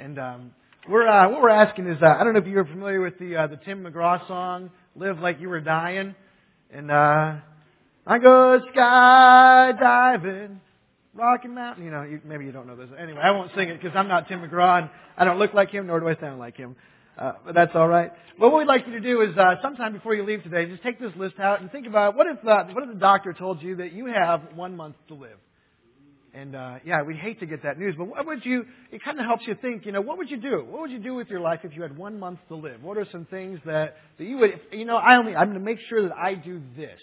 And what we're asking is, I don't know if you're familiar with the Tim McGraw song, "Live Like You Were Dying." And I go skydiving, Rocky Mountain. You know, maybe you don't know this. Anyway, I won't sing it because I'm not Tim McGraw, and I don't look like him, nor do I sound like him. But that's all right. But what we'd like you to do is, sometime before you leave today, just take this list out and think about what if the doctor told you that you have 1 month to live. And we'd hate to get that news, but what would you? It kind of helps you think. You know, what would you do? What would you do with your life if you had 1 month to live? What are some things that you would? You know, I'm going to make sure that I do this.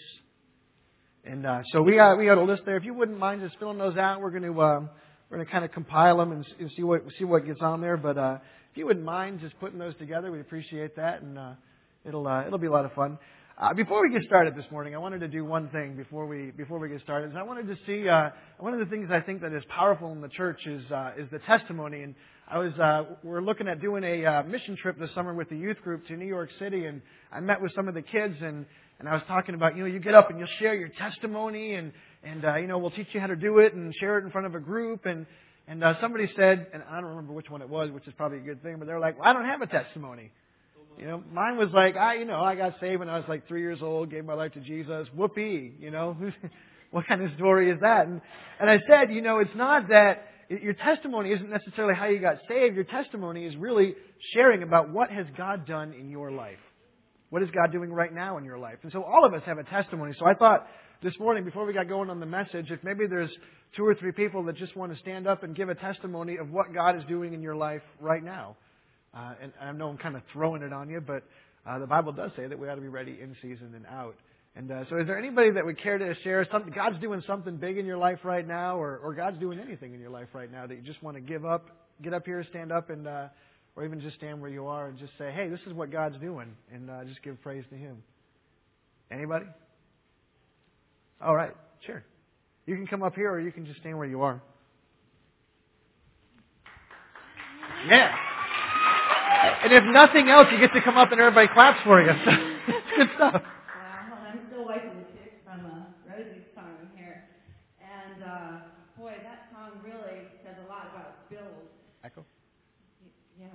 And so we got a list there. If you wouldn't mind just filling those out, we're going to kind of compile them and see what gets on there. But if you wouldn't mind just putting those together, we'd appreciate that, and it'll be a lot of fun. Before we get started this morning, I wanted to do one thing before we get started. Is I wanted to see one of the things I think that is powerful in the church is the testimony. And we're looking at doing a mission trip this summer with the youth group to New York City, and I met with some of the kids and I was talking about, you get up and you'll share your testimony and we'll teach you how to do it and share it in front of a group and somebody said, and I don't remember which one it was, which is probably a good thing, but they're like, well, I don't have a testimony. Mine was like, I got saved when I was like 3 years old, gave my life to Jesus. Whoopee, what kind of story is that? And I said, it's not that your testimony isn't necessarily how you got saved. Your testimony is really sharing about what has God done in your life. What is God doing right now in your life? And so all of us have a testimony. So I thought this morning, before we got going on the message, if maybe there's 2 or 3 people that just want to stand up and give a testimony of what God is doing in your life right now. And I know I'm kind of throwing it on you, but the Bible does say that we ought to be ready in season and out. And so is there anybody that would care to share something? God's doing something big in your life right now, or God's doing anything in your life right now that you just want to get up here, stand up, and or even just stand where you are and just say, hey, this is what God's doing, and just give praise to Him. Anybody? All right, sure. You can come up here, or you can just stand where you are. Yeah. And if nothing else, you get to come up and everybody claps for you. So it's good stuff. Wow, I'm still wiping the tears from Rosie's song here. And boy, that song really says a lot about build. Echo? Yeah.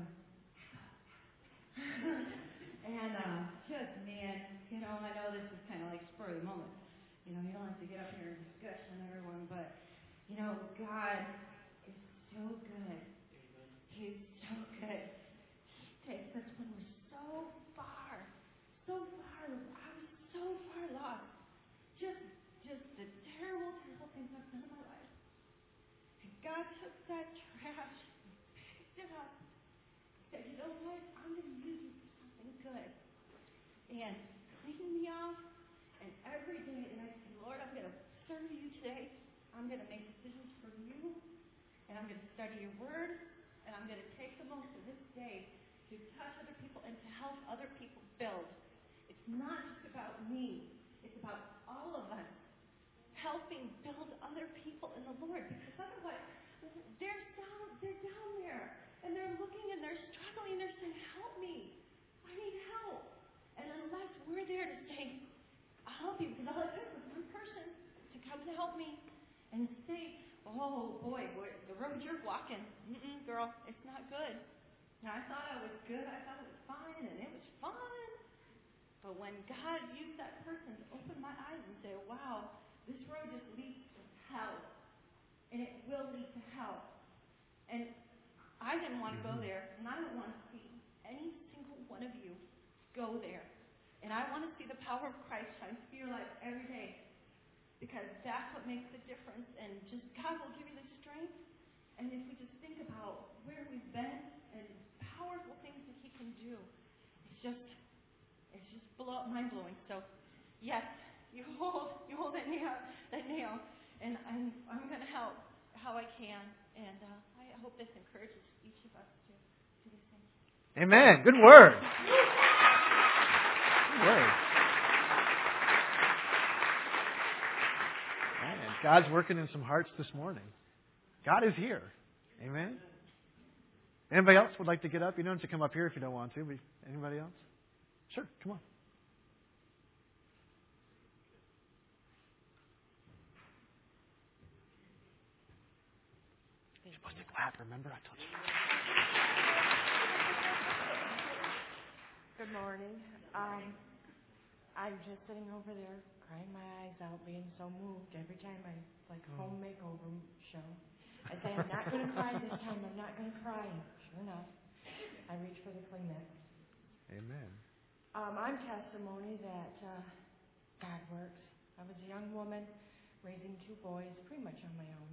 And just, man, I know this is kind of like spur of the moment. You don't have to get up here and discuss on everyone, but, God is so good. He's so good. Takes us when we're so far. I was so far lost. Just the terrible things I've done in my life. And God took that trash and picked it up. Said, you know what? I'm going to use you for something good. And cleaned me off. And every day, and I said, Lord, I'm going to serve you today. I'm going to make decisions for you. And I'm going to study your word. And I'm going to take the most of this day to touch other people and to help other people build. It's not just about me. It's about all of us helping build other people in the Lord. Because otherwise, they're down there. And they're looking and they're struggling. They're saying, help me. I need help. And unless we're there to say, I'll help you. Because all it took was one person to come to help me and say, oh, boy, the road you're walking, girl, it's not good. Now, I thought I was good. I thought it was fine, and it was fun. But when God used that person to open my eyes and say, wow, this road just leads to hell. And it will lead to hell. And I didn't want to go there, and I don't want to see any single one of you go there. And I want to see the power of Christ shine through your life every day. Because that's what makes the difference. And just God will give you the strength. And if we just think about where we've been and powerful things that He can do, it's just mind blowing. So, yes, you hold that nail, and I'm going to help how I can. And I hope this encourages each of us to do the same. Amen. Good word. Good word. Man, God's working in some hearts this morning. God is here. Amen. Anybody else would like to get up? You don't have to come up here if you don't want to. Anybody else? Sure, come on. You're supposed to clap, remember? I told you. morning. I'm just sitting over there crying my eyes out, being so moved every time I, like a home makeover show. I say, I'm not going to cry this time. I'm not going to cry. Sure enough, I reach for the Kleenex. Amen. I'm testimony that God works. I was a young woman raising 2 boys pretty much on my own.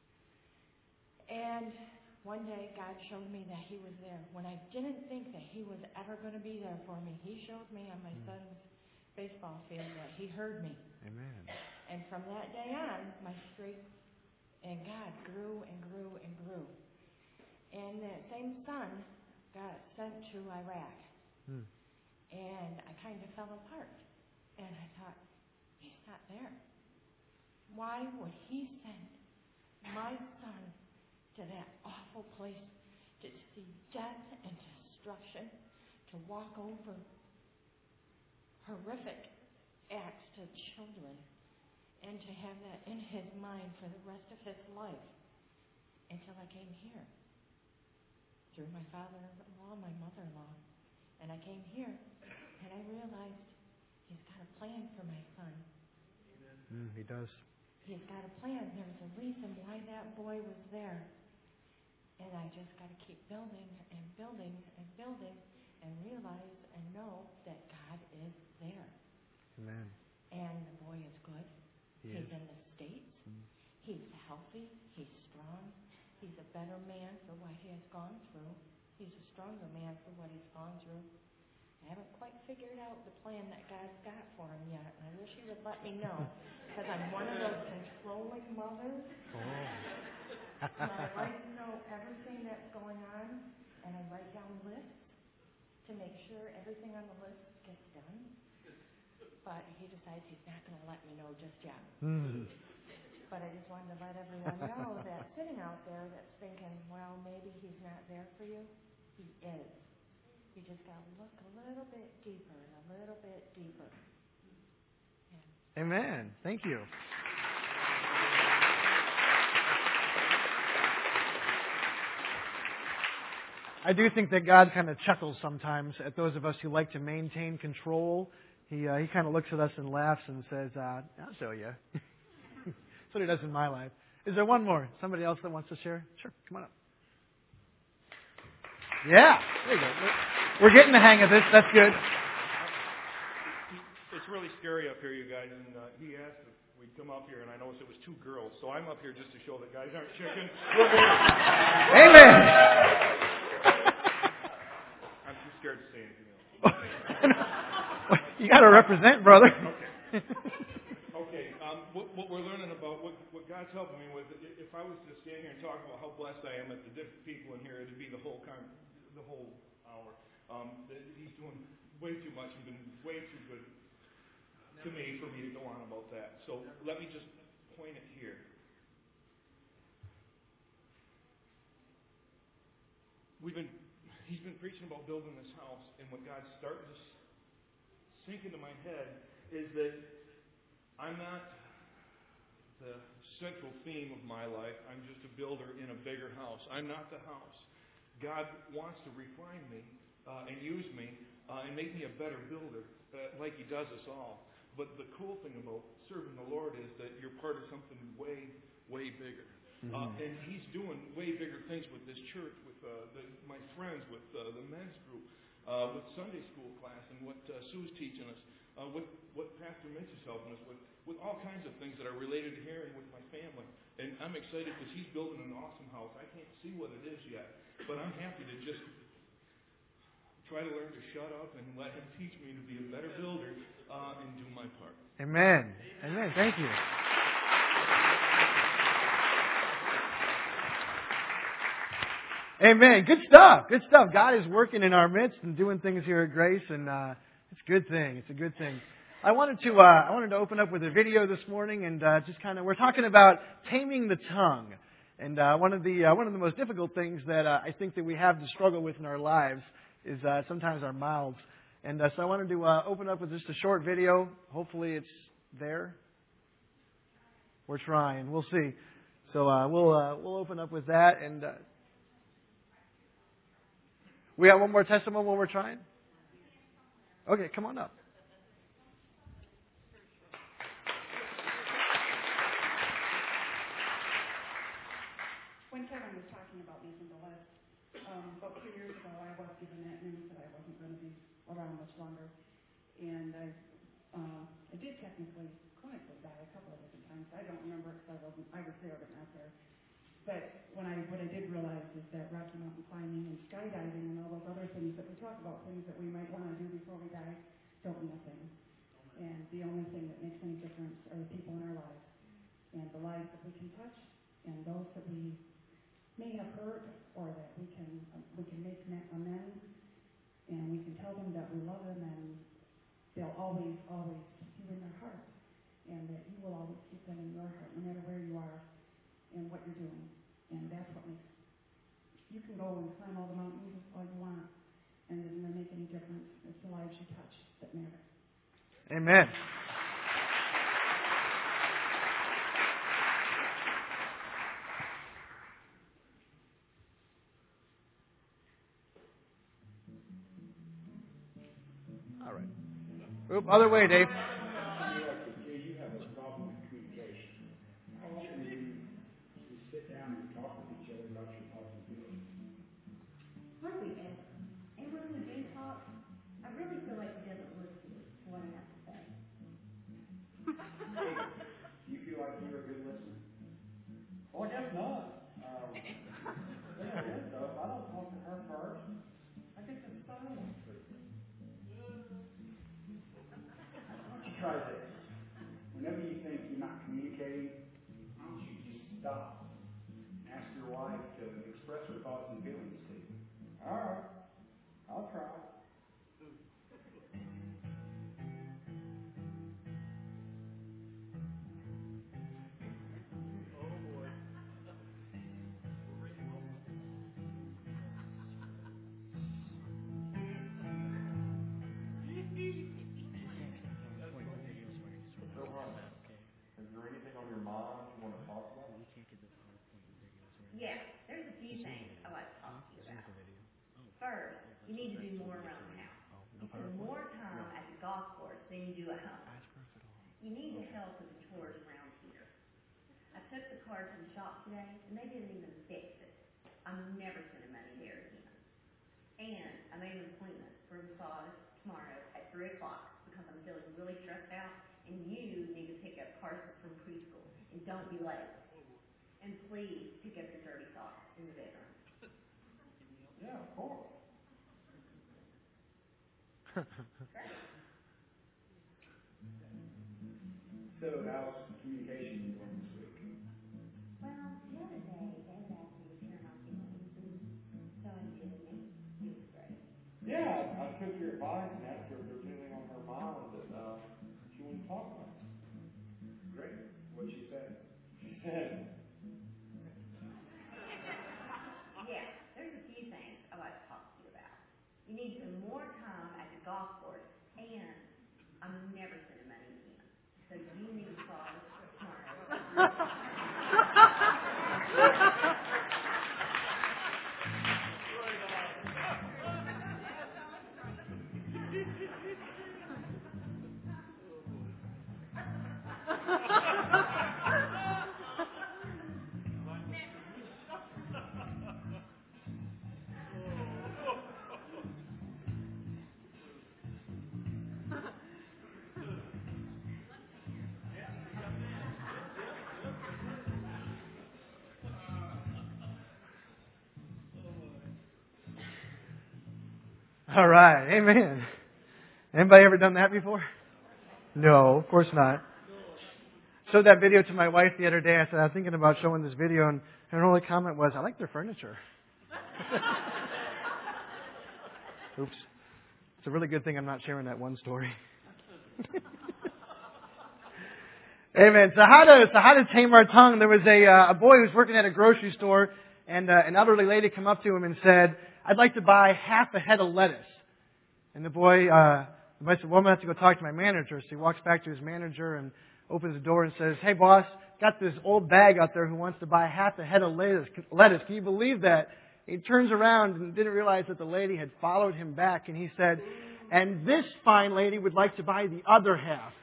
And one day God showed me that He was there. When I didn't think that He was ever going to be there for me, He showed me on my son's baseball field that He heard me. Amen. And from that day on, my faith in God grew and grew and grew. And that same son got sent to Iraq. And I kind of fell apart. And I thought, He's not there. Why would He send my son to that awful place to see death and destruction, to walk over horrific acts to children, and to have that in his mind for the rest of his life until I came here through my father-in-law, my mother-in-law. And I came here and I realized He's got a plan for my son. He does. He's got a plan. There's a reason why that boy was there. And I just got to keep building and building and building and realize and know that God is there. Amen. And the boy is good. He's in the States. He's healthy. He's strong. He's a better man for what he has gone through. He's a stronger man for what he's gone through. I haven't quite figured out the plan that God's got for him yet. And I wish He would let me know, because I'm one of those controlling mothers. And I like to know everything that's going on, and I write down lists to make sure everything on the list gets done. But He decides He's not going to let me know just yet. But I just wanted to let everyone know that sitting out there that's thinking, well, maybe He's not there for you, He is. You just got to look a little bit deeper and a little bit deeper. Yeah. Amen. Thank you. I do think that God kind of chuckles sometimes at those of us who like to maintain control. He kind of looks at us and laughs and says, I'll show you. That's what He does in my life. Is there one more? Somebody else that wants to share? Sure. Come on up. Yeah. There you go. We're getting the hang of this. That's good. It's really scary up here, you guys. And he asked if we'd come up here, and I noticed it was 2 girls. So I'm up here just to show that guys aren't chicken. Amen. I'm too scared to say anything else. You got to represent, brother. Okay. What we're learning about, what God's helping me with, if I was to stand here and talk about how blessed I am at the different people in here, it'd be the whole hour. He's doing way too much and been way too good to me for me to go on about that. So let me just point it here. He's been preaching about building this house, and what God's starting to sink into my head is that I'm not the central theme of my life. I'm just a builder in a bigger house. I'm not the house. God wants to refine me and use me and make me a better builder like He does us all. But the cool thing about serving the Lord is that you're part of something way, way bigger. And He's doing way bigger things with this church, with my friends, with the men's group, with Sunday school class, and what Sue's teaching us, with what Pastor Mitch is helping us with all kinds of things that are related to here and with my family. And I'm excited because he's building an awesome house. I can't see what it is yet, but I'm happy to just try to learn to shut up and let him teach me to be a better builder and do my part. Amen. Amen. Thank you. Amen. Good stuff. Good stuff. God is working in our midst and doing things here at Grace, and it's a good thing. It's a good thing. I wanted to open up with a video this morning, and we're talking about taming the tongue, and one of the most difficult things that I think that we have to struggle with in our lives is sometimes our mouths, and so I wanted to open up with just a short video. Hopefully, it's there. We're trying. We'll see. So we'll open up with that, and we have one more testimony while we're trying. Okay, come on up. When Kevin was talking about making the list, about 2 years ago, I was given that news that I wasn't going to be around much longer. And I did technically, clinically die a couple of different times. I don't remember it because I was there but not there. But what I did realize is that Rocky Mountain climbing and skydiving and all those other things that we talk about, things that we might want to do before we die, don't mean a thing. And the only thing that makes any difference are the people in our lives. And the lives that we can touch and those that we may have hurt or that we can make amends, and we can tell them that we love them, and they'll always keep you in their heart, and that you will always keep them in your heart, no matter where you are and what you're doing. And that's what makes you can go and climb all the mountains all you want, and it doesn't make any difference. It's the lives you touch that matter. Amen. All right. Oop, other way, Dave. You have a problem with communication. How often do you sit down and talk with each other about your thoughts and feelings? Hardly ever. And when we do talk, I really feel like he doesn't listen to what I have to say. Do you feel like you're a good listener? Well, I guess not. I don't talk to her first. I get to silence. Why don't you try this? Whenever you think you're not communicating, why don't you just stop and ask your wife to express her thoughts and feelings to you? All right, I'll try. Yeah, there's a few things I like to talk to you about. First, you need to do more around the house. You spend more time at the golf course than you do at home. You need to help with the chores around here. I took the car to the shop today, and they didn't even fix it. I'm never sending money there again. And I made an appointment for a massage tomorrow at 3 o'clock because I'm feeling really stressed out, and you need to pick up Carson from preschool, and don't be late. And please pick up your dirty socks in the bedroom. Yeah, of course. So, how's communication going this week? Well, the other day, Dad asked me to share my feelings, and so I did, and it was great. Yeah, I took your advice and asked her if there's anything on her mind that she wanted to talk about. Great. What'd she say? She said, Yeah, there's a few things I like to talk to you about. You need some more time at the golf course, and I'm never sending money again. So you need to solve tomorrow. All right. Amen. Anybody ever done that before? No, of course not. Showed that video to my wife the other day. I said, I'm thinking about showing this video, and her only comment was, I like their furniture. Oops. It's a really good thing I'm not sharing that one story. Amen. So how to tame our tongue? There was a boy who was working at a grocery store, and an elderly lady came up to him and said, I'd like to buy half a head of lettuce. And the boy said, well, I'm going to have to go talk to my manager. So he walks back to his manager and opens the door and says, hey, boss, got this old bag out there who wants to buy half a head of lettuce. Can you believe that? He turns around and didn't realize that the lady had followed him back. And he said, and this fine lady would like to buy the other half.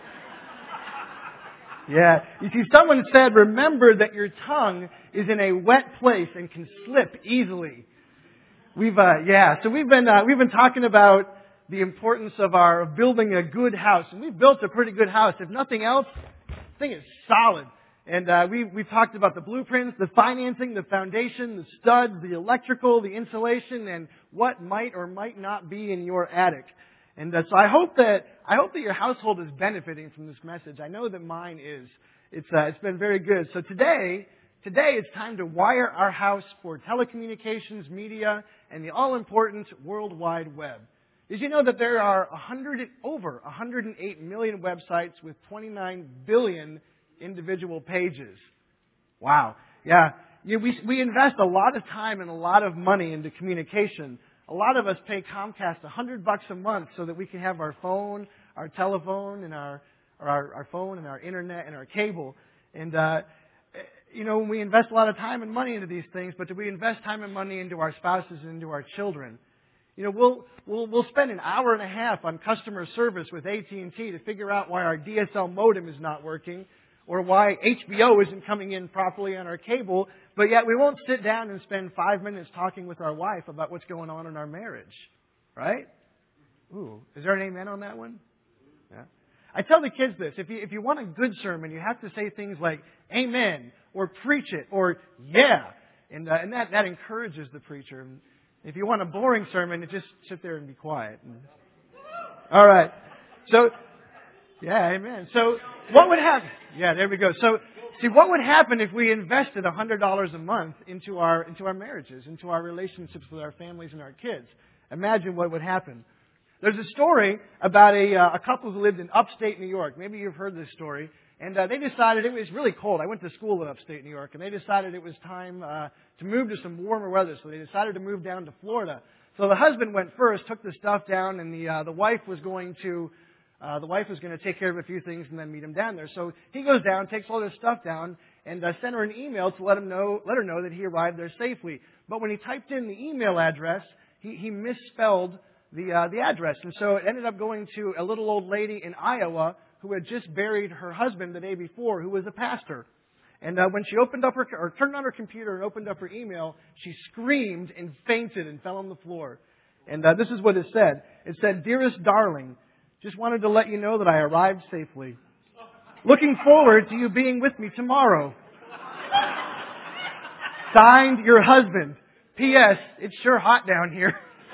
Yeah. You see, someone said, remember that your tongue is in a wet place and can slip easily. So we've been talking about the importance of building a good house. And we've built a pretty good house. If nothing else, the thing is solid. And we've talked about the blueprints, the financing, the foundation, the studs, the electrical, the insulation, and what might or might not be in your attic. And so I hope that your household is benefiting from this message. I know that mine is. It's been very good. So today it's time to wire our house for telecommunications, media, and the all-important World Wide Web. Did you know that there are over 108 million websites with 29 billion individual pages? Wow. Yeah. We invest a lot of time and a lot of money into communication. A lot of us pay Comcast $100 a month so that we can have our phone, our telephone, and our phone and our internet and our cable. And we invest a lot of time and money into these things, but do we invest time and money into our spouses and into our children? We'll spend an hour and a half on customer service with AT&T to figure out why our DSL modem is not working, or why HBO isn't coming in properly on our cable, but yet we won't sit down and spend 5 minutes talking with our wife about what's going on in our marriage. Right? Ooh, is there an amen on that one? Yeah. I tell the kids this, if you want a good sermon, you have to say things like amen, or preach it, or yeah. And that encourages the preacher. And if you want a boring sermon, just sit there and be quiet. All right. So, yeah, amen. So, what would happen? Yeah, there we go. So, see, what would happen if we invested $100 a month into our marriages, into our relationships with our families and our kids? Imagine what would happen. There's a story about a couple who lived in upstate New York. Maybe you've heard this story. And they decided it was really cold. I went to school in upstate New York, and they decided it was time to move to some warmer weather. So they decided to move down to Florida. So the husband went first, took the stuff down, and the wife was going to take care of a few things and then meet him down there. So he goes down, takes all this stuff down, and sent her an email to let her know that he arrived there safely. But when he typed in the email address, he misspelled the address, and so it ended up going to a little old lady in Iowa who had just buried her husband the day before, who was a pastor. And when she turned on her computer and opened up her email, she screamed and fainted and fell on the floor. And this is what it said. It said, "Dearest darling, just wanted to let you know that I arrived safely. Looking forward to you being with me tomorrow. Signed, your husband. P.S. It's sure hot down here."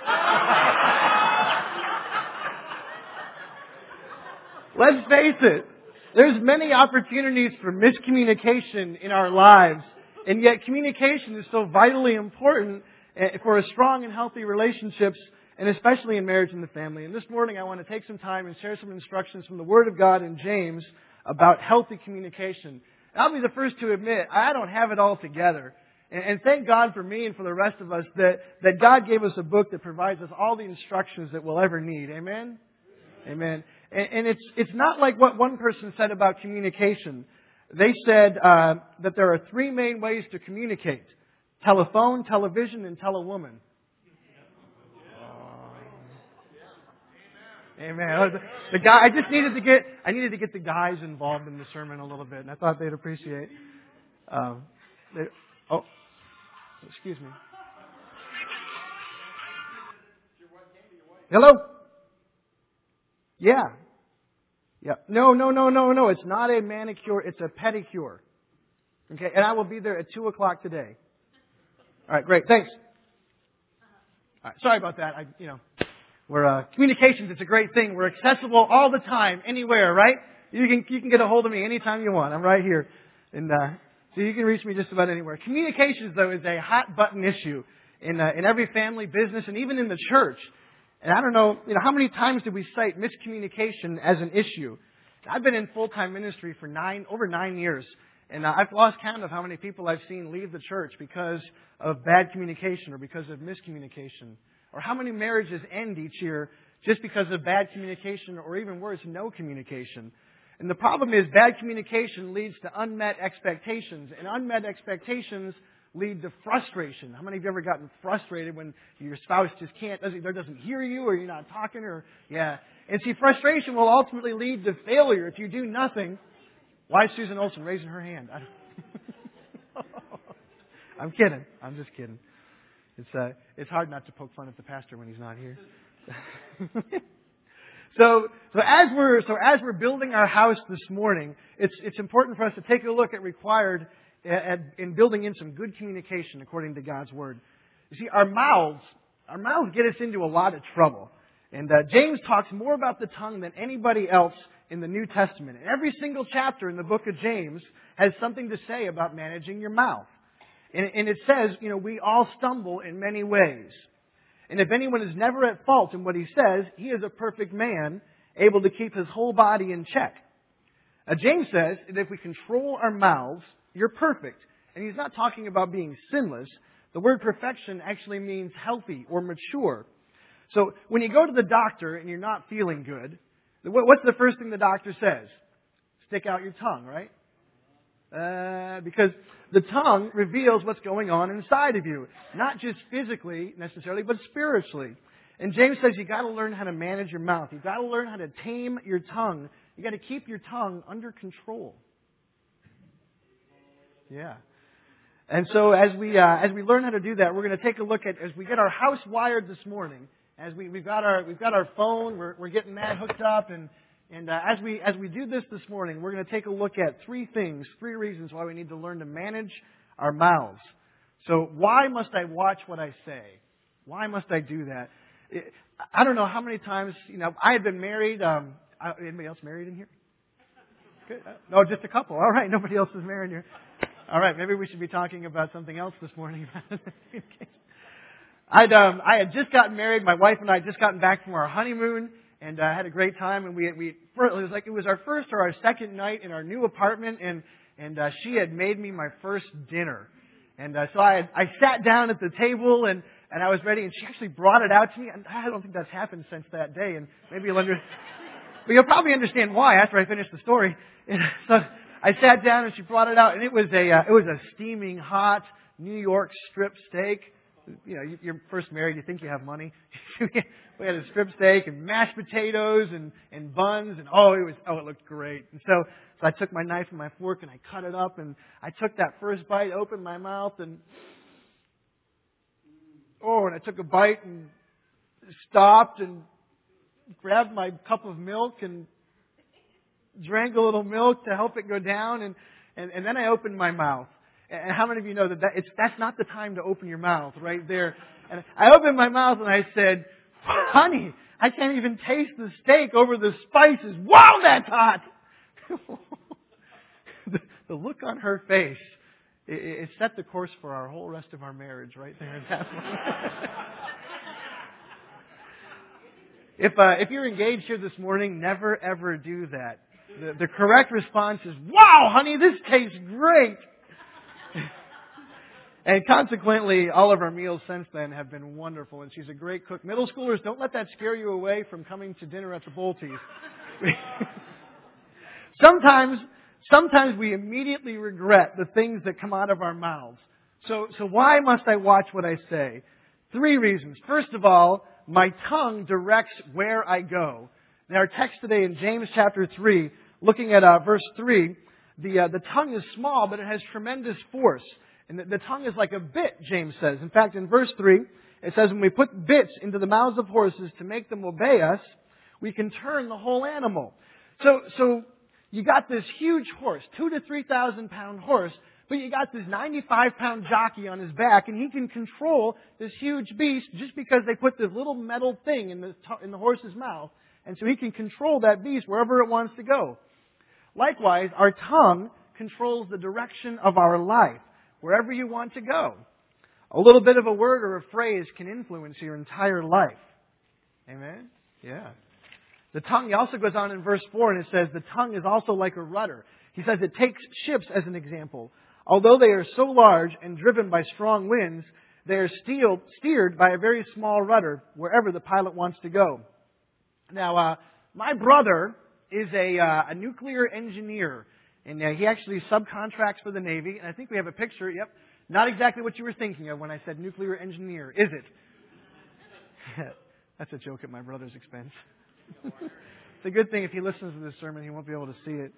Let's face it, there's many opportunities for miscommunication in our lives, and yet communication is so vitally important for a strong and healthy relationships, and especially in marriage and the family. And this morning I want to take some time and share some instructions from the Word of God in James about healthy communication. And I'll be the first to admit, I don't have it all together. And thank God for me and for the rest of us that God gave us a book that provides us all the instructions that we'll ever need. Amen? Amen. And it's not like what one person said about communication. They said that there are 3 main ways to communicate: telephone, television, and telewoman. Amen. The guy, I needed to get the guys involved in the sermon a little bit, and I thought they'd appreciate. Excuse me. Hello? Yeah. Yeah. No. It's not a manicure. It's a pedicure. Okay. And I will be there at 2:00 today. All right. Great. Thanks. All right. Sorry about that. We're communications. It's a great thing. We're accessible all the time, anywhere. Right? You can get a hold of me anytime you want. I'm right here, and so you can reach me just about anywhere. Communications, though, is a hot button issue in every family, business, and even in the church. And I don't know, how many times do we cite miscommunication as an issue? I've been in full-time ministry for over 9 years, and I've lost count of how many people I've seen leave the church because of bad communication or because of miscommunication, or how many marriages end each year just because of bad communication, or even worse, no communication. And the problem is bad communication leads to unmet expectations, and unmet expectations lead to frustration. How many of you ever gotten frustrated when your spouse just doesn't hear you, or you're not talking, or, yeah. And see, frustration will ultimately lead to failure if you do nothing. Why is Susan Olson raising her hand? I'm kidding. I'm just kidding. It's hard not to poke fun at the pastor when he's not here. So as we're building our house this morning, it's important for us to take a look at required in building in some good communication according to God's Word. You see, our mouths get us into a lot of trouble. And James talks more about the tongue than anybody else in the New Testament. And every single chapter in the book of James has something to say about managing your mouth. And it says, we all stumble in many ways. And if anyone is never at fault in what he says, he is a perfect man, able to keep his whole body in check. James says that if we control our mouths, you're perfect. And he's not talking about being sinless. The word perfection actually means healthy or mature. So when you go to the doctor and you're not feeling good, what's the first thing the doctor says? Stick out your tongue, right? Because the tongue reveals what's going on inside of you. Not just physically, necessarily, but spiritually. And James says you got to learn how to manage your mouth. You've got to learn how to tame your tongue. You got to keep your tongue under control. Yeah. And so as we learn how to do that, we're going to take a look at, as we get our house wired this morning, as we've got our phone, we're getting that hooked up, and as we do this morning, we're going to take a look at three reasons why we need to learn to manage our mouths. So why must I watch what I say? Why must I do that? I don't know how many times, I had been married. Anybody else married in here? Good. No, just a couple. All right, nobody else is married here. All right, maybe we should be talking about something else this morning. I had just gotten married. My wife and I had just gotten back from our honeymoon, and had a great time. And it was our first or our second night in our new apartment, and she had made me my first dinner. And so I sat down at the table, and I was ready, and she actually brought it out to me. And I don't think that's happened since that day, and maybe but you'll probably understand why after I finish the story. And so I sat down, and she brought it out, and it was a steaming hot New York strip steak. You're first married, you think you have money. We had a strip steak and mashed potatoes and buns, and it looked great. And so I took my knife and my fork and I cut it up, and I took that first bite, opened my mouth, and I took a bite and stopped and grabbed my cup of milk and drank a little milk to help it go down, and then I opened my mouth. And how many of you know that's not the time to open your mouth right there? And I opened my mouth and I said, "Honey, I can't even taste the steak over the spices. Wow, that's hot!" The look on her face, it set the course for our whole rest of our marriage right there in that moment. If you're engaged here this morning, never ever do that. The correct response is, "Wow, honey, this tastes great." And consequently, all of our meals since then have been wonderful, and she's a great cook. Middle schoolers, don't let that scare you away from coming to dinner at the Bolties. Sometimes we immediately regret the things that come out of our mouths. So why must I watch what I say? 3 reasons. First of all, my tongue directs where I go. In our text today in James chapter 3, looking at verse 3, the tongue is small, but it has tremendous force. And the tongue is like a bit, James says. In fact, in verse 3, it says, when we put bits into the mouths of horses to make them obey us, we can turn the whole animal. So you got this huge horse, 2,000 to 3,000 pound horse, but you got this 95-pound jockey on his back, and he can control this huge beast just because they put this little metal thing in the horse's mouth. And so he can control that beast wherever it wants to go. Likewise, our tongue controls the direction of our life, wherever you want to go. A little bit of a word or a phrase can influence your entire life. Amen? Yeah. The tongue, he also goes on in verse 4, and it says, the tongue is also like a rudder. He says it takes ships as an example. Although they are so large and driven by strong winds, they are steered by a very small rudder wherever the pilot wants to go. Now, my brother is a nuclear engineer, and he actually subcontracts for the Navy. And I think we have a picture. Yep, Not exactly what you were thinking of when I said nuclear engineer, is it? That's a joke at my brother's expense. It's a good thing if he listens to this sermon, he won't be able to see it.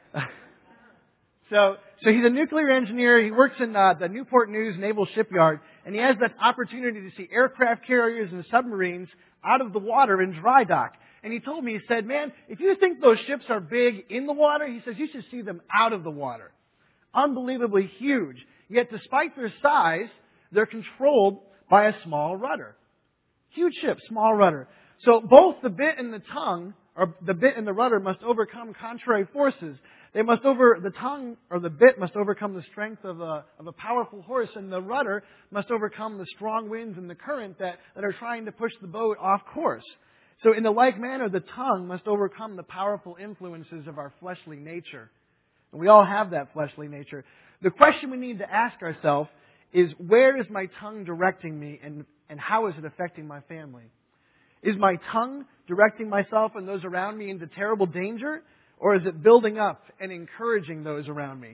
So he's a nuclear engineer. He works in the Newport News Naval Shipyard, and he has that opportunity to see aircraft carriers and submarines out of the water in dry dock. And he told me, he said, man, if you think those ships are big in the water, he says, you should see them out of the water. Unbelievably huge. Yet despite their size, they're controlled by a small rudder. Huge ship, small rudder. So both the bit and the tongue, or the bit and the rudder, must overcome contrary forces. The bit must overcome the strength of a powerful horse, and the rudder must overcome the strong winds and the current that are trying to push the boat off course. So in the like manner, the tongue must overcome the powerful influences of our fleshly nature. And we all have that fleshly nature. The question we need to ask ourselves is, where is my tongue directing me, and how is it affecting my family? Is my tongue directing myself and those around me into terrible danger? Or is it building up and encouraging those around me?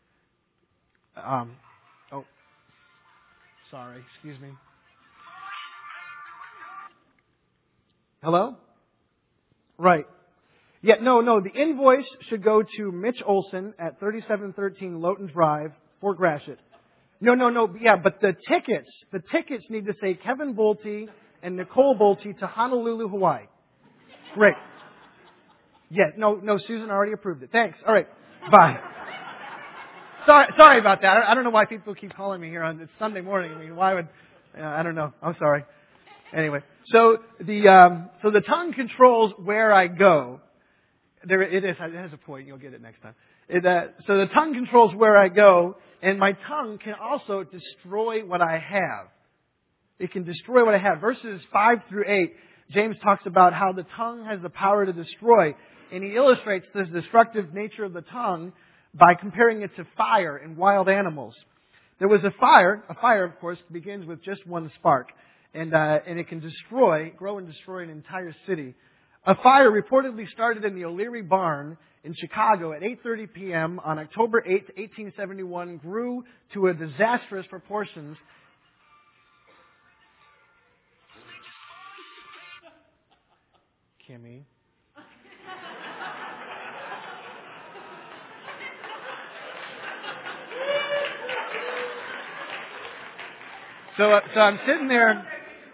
Sorry, excuse me. Hello? Right. Yeah, no, the invoice should go to Mitch Olson at 3713 Lowton Drive, Fort Gratiot. No, yeah, but the tickets need to say Kevin Bolte and Nicole Bolte to Honolulu, Hawaii. Great. Yeah, no, Susan already approved it. Thanks. All right. Bye. Sorry about that. I don't know why people keep calling me here on it's Sunday morning. I mean, why would I don't know. I'm sorry. Anyway, so the tongue controls where I go. It has a point. You'll get it next time. So the tongue controls where I go, and my tongue can also destroy what I have. It can destroy what I have. Verses 5 through 8, James talks about how the tongue has the power to destroy. And he illustrates this destructive nature of the tongue by comparing it to fire and wild animals. There was a fire. A fire, of course, begins with just one spark. And it can grow and destroy an entire city. A fire reportedly started in the O'Leary Barn in Chicago at 8:30 p.m. on October 8, 1871, grew to a disastrous proportions. Kimmy. So I'm sitting there.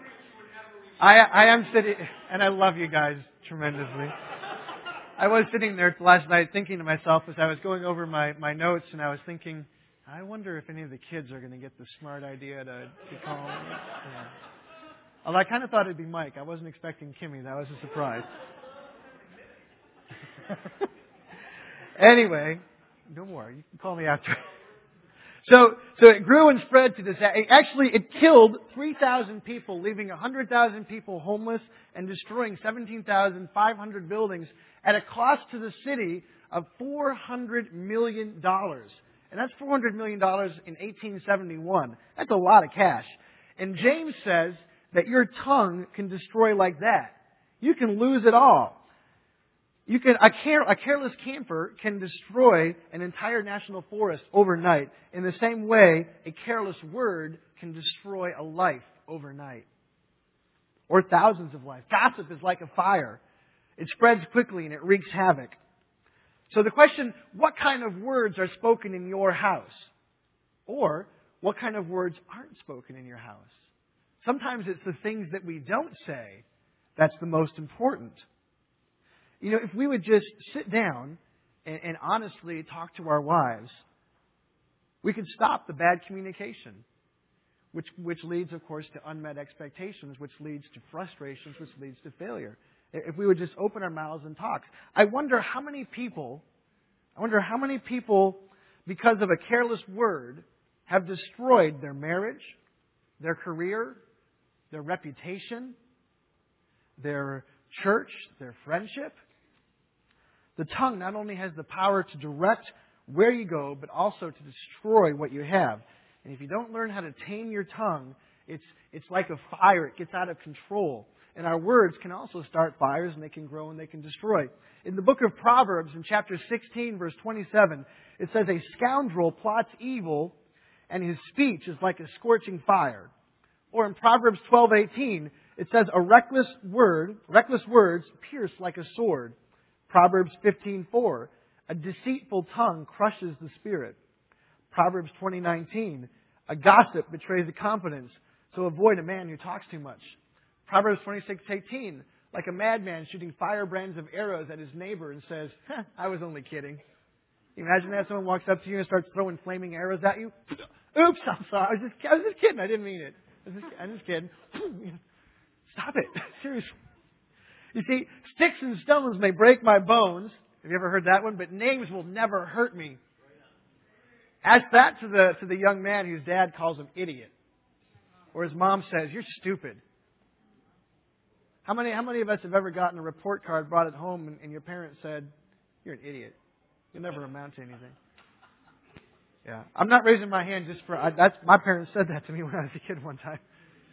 I am sitting, and I love you guys tremendously. I was sitting there last night thinking to myself as I was going over my notes, and I was thinking, I wonder if any of the kids are going to get the smart idea to call me. Yeah. Although I kind of thought it'd be Mike. I wasn't expecting Kimmy. That was a surprise. Anyway, no more. You can call me after. So it grew and spread to disaster. Actually, it killed 3,000 people, leaving 100,000 people homeless and destroying 17,500 buildings at a cost to the city of $400 million. And that's $400 million in 1871. That's a lot of cash. And James says that your tongue can destroy like that. You can lose it all. A careless camper can destroy an entire national forest overnight. In the same way, a careless word can destroy a life overnight. Or thousands of lives. Gossip is like a fire. It spreads quickly and it wreaks havoc. So the question, what kind of words are spoken in your house? Or, what kind of words aren't spoken in your house? Sometimes it's the things that we don't say that's the most important. You know, if we would just sit down and honestly talk to our wives, we could stop the bad communication, which leads, of course, to unmet expectations, which leads to frustrations, which leads to failure. If we would just open our mouths and talk. I wonder how many people, because of a careless word, have destroyed their marriage, their career, their reputation, their church, their friendship. The tongue not only has the power to direct where you go, but also to destroy what you have. And if you don't learn how to tame your tongue, it's like a fire. It gets out of control. And our words can also start fires, and they can grow and they can destroy. In the book of Proverbs, in chapter 16, verse 27, it says, "A scoundrel plots evil and his speech is like a scorching fire. Or in Proverbs 12:18, it says, reckless words pierce like a sword. Proverbs 15:4, a deceitful tongue crushes the spirit. Proverbs 20:19, a gossip betrays a confidence, so avoid a man who talks too much. Proverbs 26:18, like a madman shooting firebrands of arrows at his neighbor and says, I was only kidding. Can you imagine that? Someone walks up to you and starts throwing flaming arrows at you. Oops, I'm sorry. I was just kidding. I didn't mean it. I'm just kidding. Stop it. Seriously. You see, sticks and stones may break my bones. Have you ever heard that one? But names will never hurt me. Ask that to the young man whose dad calls him idiot. Or his mom says, you're stupid. How many of us have ever gotten a report card, brought it home, and your parents said, you're an idiot. You'll never amount to anything. Yeah. I'm not raising my hand just for... my parents said that to me when I was a kid one time.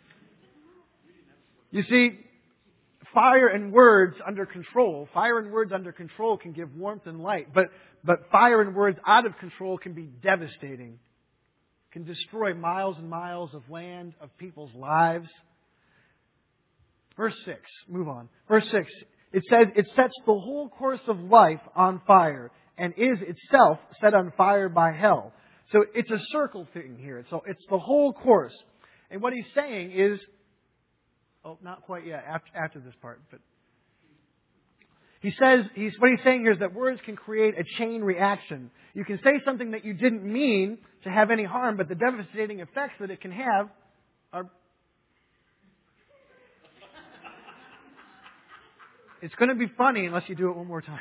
You see, fire and words under control can give warmth and light. But fire and words out of control can be devastating. Can destroy miles and miles of land, of people's lives. Verse 6. Move on. Verse 6. It says, it sets the whole course of life on fire and is itself set on fire by hell. So it's a circle thing here. So it's the whole course. And what he's saying is, not quite yet, after this part, but he says, what he's saying here is that words can create a chain reaction. You can say something that you didn't mean to have any harm, but the devastating effects that it can have are... It's going to be funny unless you do it one more time.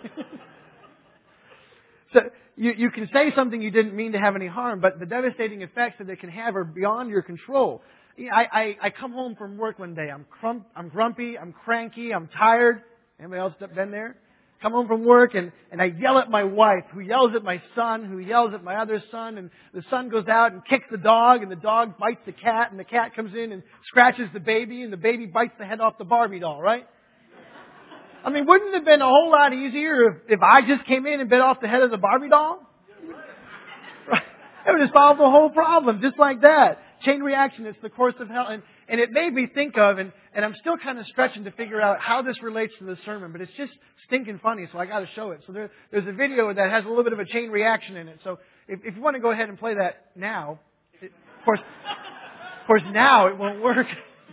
So you can say something you didn't mean to have any harm, but the devastating effects that it can have are beyond your control. I come home from work one day. I'm grumpy. I'm cranky. I'm tired. Anybody else been there? Come home from work and I yell at my wife, who yells at my son, who yells at my other son, and the son goes out and kicks the dog, and the dog bites the cat, and the cat comes in and scratches the baby, and the baby bites the head off the Barbie doll, right? I mean, wouldn't it have been a whole lot easier if I just came in and bit off the head of the Barbie doll? Right? It would have solved the whole problem, just like that. Chain reaction, it's the course of hell. And it made me think of, and I'm still kind of stretching to figure out how this relates to the sermon, but it's just stinking funny, so I got to show it. So there's a video that has a little bit of a chain reaction in it. So if you want to go ahead and play that now, of course now it won't work.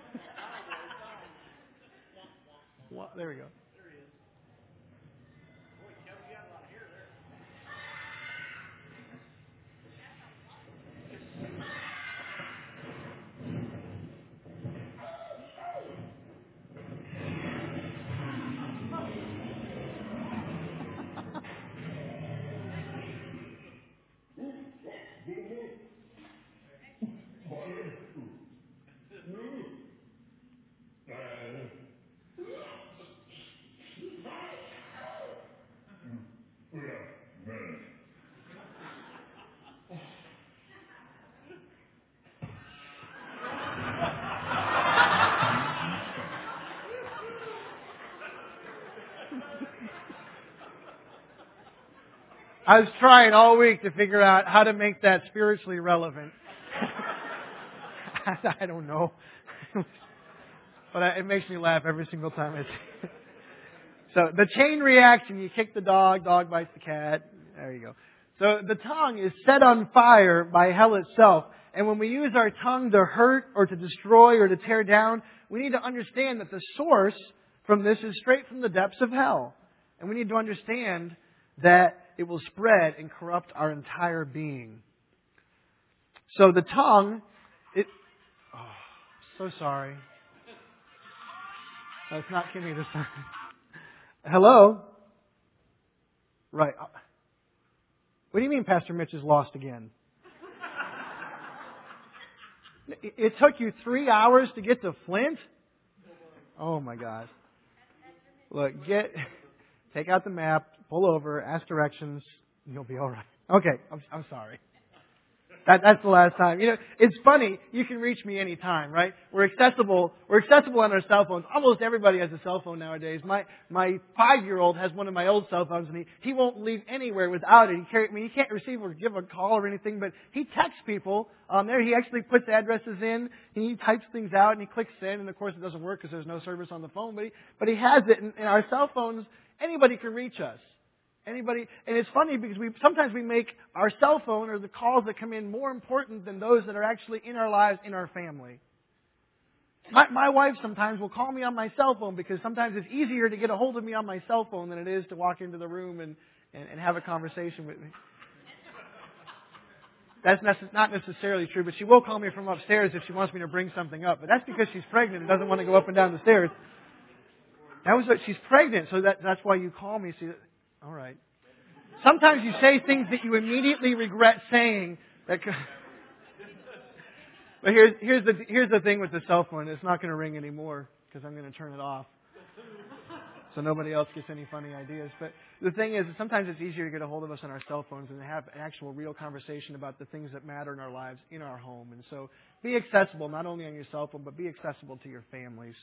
Well, there we go. I was trying all week to figure out how to make that spiritually relevant. I don't know. But it makes me laugh every single time I see it. So the chain reaction, you kick the dog bites the cat. There you go. So the tongue is set on fire by hell itself. And when we use our tongue to hurt or to destroy or to tear down, we need to understand that the source from this is straight from the depths of hell. And we need to understand that it will spread and corrupt our entire being. So the tongue, so sorry. Let's not give me this time. Hello? Right. What do you mean Pastor Mitch is lost again? It took you 3 hours to get to Flint? Oh my gosh. Look, take out the map, pull over, ask directions, and you'll be all right. Okay, I'm sorry. That's the last time. It's funny. You can reach me anytime, right? We're accessible on our cell phones. Almost everybody has a cell phone nowadays. My 5-year-old has one of my old cell phones, and he won't leave anywhere without it. He can't receive or give a call or anything, but he texts people on there. He actually puts addresses in, and he types things out, and he clicks send, and of course it doesn't work because there's no service on the phone, but he has it. In our cell phones, anybody can reach us. Anybody, and it's funny because sometimes we make our cell phone or the calls that come in more important than those that are actually in our lives, in our family. My wife sometimes will call me on my cell phone because sometimes it's easier to get a hold of me on my cell phone than it is to walk into the room and have a conversation with me. That's not necessarily true, but she will call me from upstairs if she wants me to bring something up. But that's because she's pregnant and doesn't want to go up and down the stairs. She's pregnant, so that's why you call me. See, all right. Sometimes you say things that you immediately regret saying. But here's the thing with the cell phone. It's not going to ring anymore because I'm going to turn it off, so nobody else gets any funny ideas. But the thing is, sometimes it's easier to get a hold of us on our cell phones and to have an actual, real conversation about the things that matter in our lives, in our home. And so, be accessible not only on your cell phone, but be accessible to your families.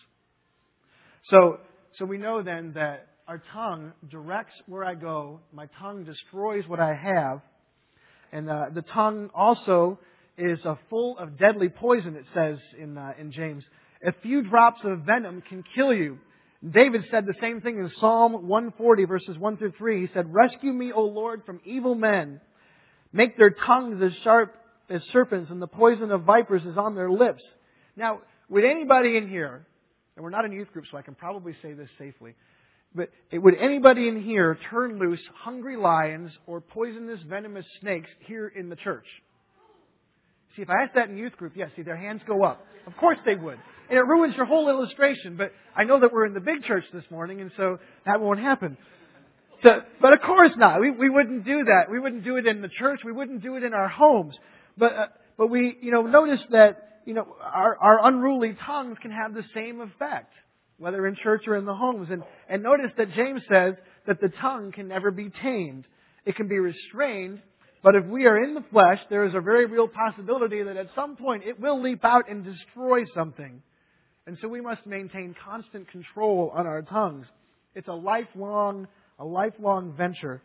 So we know then that our tongue directs where I go. My tongue destroys what I have. And the tongue also is full of deadly poison, it says in James. A few drops of venom can kill you. David said the same thing in Psalm 140, verses 1 through 3. He said, "Rescue me, O Lord, from evil men. Make their tongues as sharp as serpents, and the poison of vipers is on their lips." Now, would anybody in here, and we're not in youth group, so I can probably say this safely, but would anybody in here turn loose hungry lions or poisonous, venomous snakes here in the church? See, if I asked that in youth group, yes, see, their hands go up. Of course they would. And it ruins your whole illustration, but I know that we're in the big church this morning, and so that won't happen. But of course not. We wouldn't do that. We wouldn't do it in the church. We wouldn't do it in our homes. But we, notice that, our unruly tongues can have the same effect, whether in church or in the homes. And notice that James says that the tongue can never be tamed. It can be restrained, but if we are in the flesh, there is a very real possibility that at some point it will leap out and destroy something. And so we must maintain constant control on our tongues. It's a lifelong venture.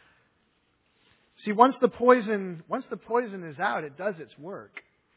See, once the poison is out, it does its work.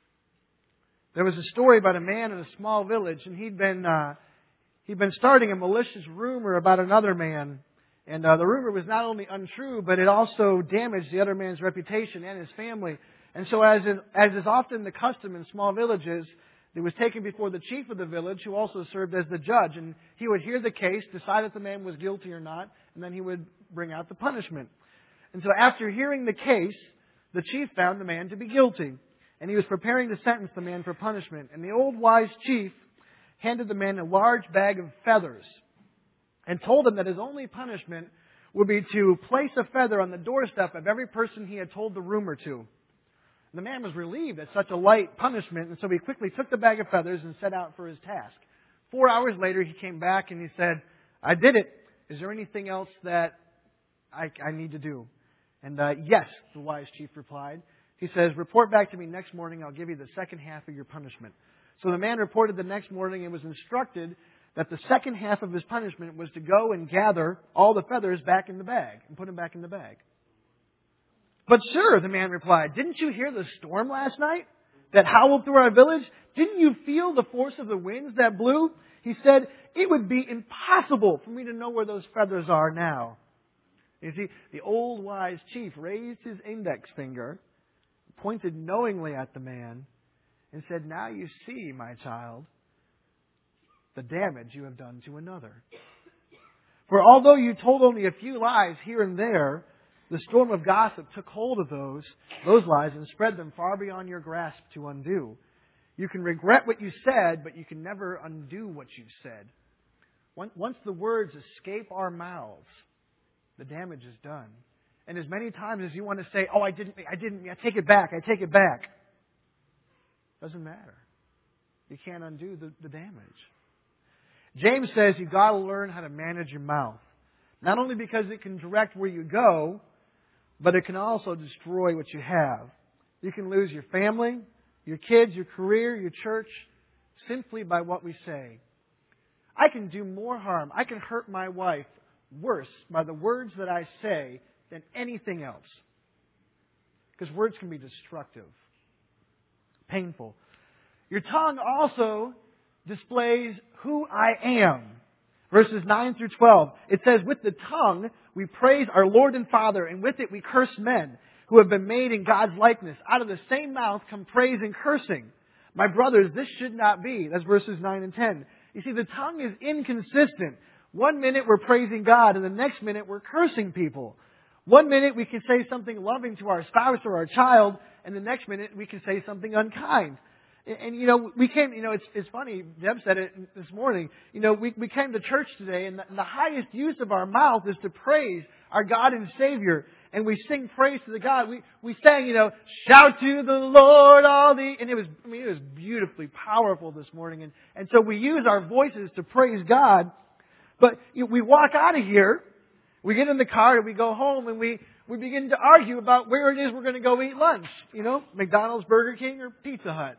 There was a story about a man in a small village, and he'd been starting a malicious rumor about another man. And the rumor was not only untrue, but it also damaged the other man's reputation and his family. And so as is often the custom in small villages, it was taken before the chief of the village, who also served as the judge. And he would hear the case, decide if the man was guilty or not, and then he would bring out the punishment. And so after hearing the case, the chief found the man to be guilty. And he was preparing to sentence the man for punishment. And the old wise chief handed the man a large bag of feathers and told him that his only punishment would be to place a feather on the doorstep of every person he had told the rumor to. And the man was relieved at such a light punishment, and so he quickly took the bag of feathers and set out for his task. 4 hours later, he came back and he said, "I did it. Is there anything else that I need to do?" And yes, the wise chief replied. He says, "Report back to me next morning. I'll give you the second half of your punishment." So the man reported the next morning and was instructed that the second half of his punishment was to go and gather all the feathers back in the bag and put them back in the bag. "But sir," the man replied, "didn't you hear the storm last night that howled through our village? Didn't you feel the force of the winds that blew?" He said, "It would be impossible for me to know where those feathers are now." You see, the old wise chief raised his index finger, pointed knowingly at the man, and said, "Now you see, my child, the damage you have done to another. For although you told only a few lies here and there, the storm of gossip took hold of those lies and spread them far beyond your grasp to undo. You can regret what you said, but you can never undo what you've said. Once the words escape our mouths, the damage is done. And as many times as you want to say, "Oh, I didn't, I take it back, doesn't matter. You can't undo the damage. James says you've got to learn how to manage your mouth. Not only because it can direct where you go, but it can also destroy what you have. You can lose your family, your kids, your career, your church, simply by what we say. I can do more harm. I can hurt my wife worse by the words that I say than anything else. Because words can be destructive, painful. Your tongue also displays who I am. Verses 9 through 12. It says, with the tongue we praise our Lord and Father, and with it we curse men who have been made in God's likeness. Out of the same mouth come praise and cursing. My brothers, this should not be. That's verses 9 and 10. You see, the tongue is inconsistent. One minute we're praising God, and the next minute we're cursing people. One minute we can say something loving to our spouse or our child, and the next minute we can say something unkind. And, we came, it's funny, Deb said it this morning. We came to church today, and the highest use of our mouth is to praise our God and Savior. And we sing praise to the God. We sang, shout to the Lord all the... And it was beautifully powerful this morning. And so we use our voices to praise God. But we walk out of here, we get in the car, and we go home, and we begin to argue about where it is we're going to go eat lunch. McDonald's, Burger King, or Pizza Hut.